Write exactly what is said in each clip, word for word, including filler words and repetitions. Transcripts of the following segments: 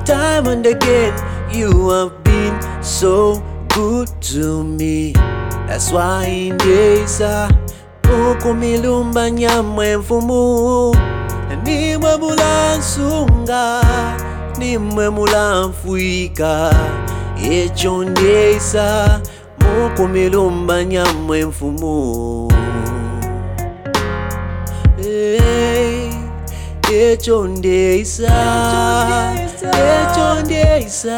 time and again, you have been so good to me. That's why in days ukumilumba nyamwe mfumu, nimwe mulansunga, nimwe mulanfuika. Echo ndesa mukumilumba nyamwe mfumu. Hey, echo ndesa, echo ndesa,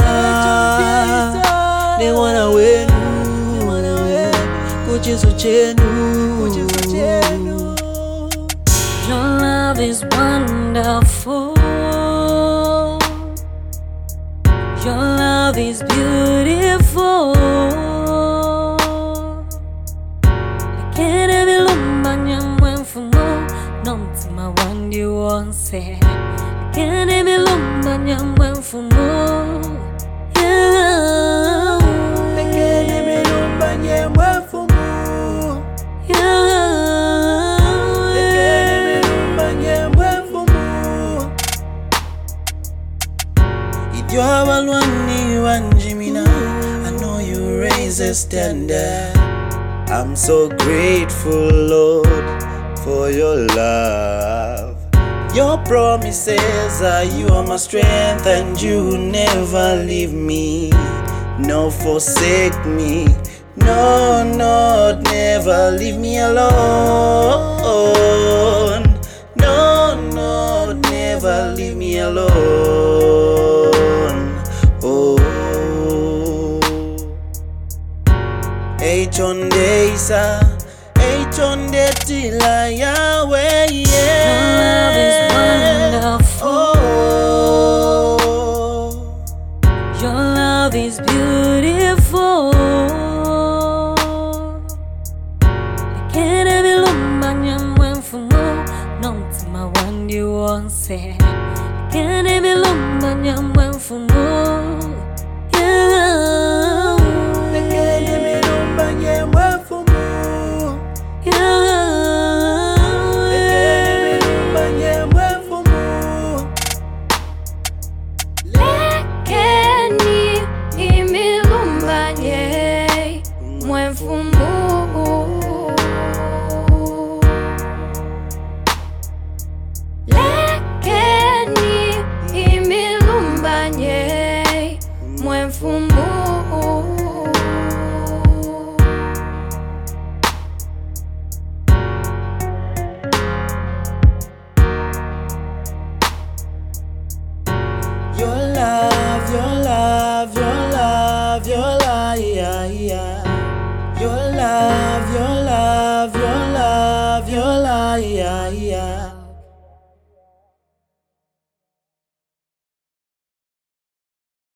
ne wana wenu, kuchizo chenu. Your love is wonderful. Your love is beautiful. Lekene bilumba nyamwe mfumu, nontima wandi wonse. Lekene bilumba nyamwe mfumu, yeah. Lekene bilumba nyamwe mfumu, yeah. Lekene bilumba nyamwe mfumu. Idyo abalwani wanjimina, I know you raise a standard. I'm so grateful, Lord, for your love. Your promises are you are my strength, and you never leave me, no forsake me. No, no, never leave me alone. No, no, never leave me alone. Oh, Echonde isa, Echonde tila Yahweh, yeah. Your love is wonderful. Oh, your love is beautiful. Lekene bilumba nyamwe mfumu, nontima wandi wonse. Lekene bilumba nyamwe mfumu, yeah. Lekene bilumba nyamwe mfumu, yeah. Lekene bilumba nyamwe mfumu. Lekeni imilumba nye mwefumu. Lekeni imilumba nye mwefumu. Your love, your love, your love, your love, yeah, yeah. Your love, your love, your love, your love, yeah, yeah.